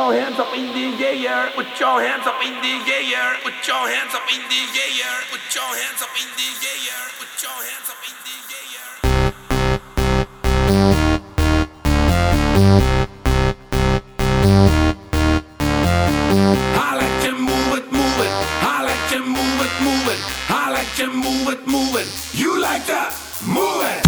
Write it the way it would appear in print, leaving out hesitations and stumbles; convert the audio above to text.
your hands up in the air. Put your hands up in the air. Put your hands up in the air. Put your hands up in the air. Put your hands up in the air. I like to move it, move it. I like to move it, move it. I like to move it, move it. You like to move it.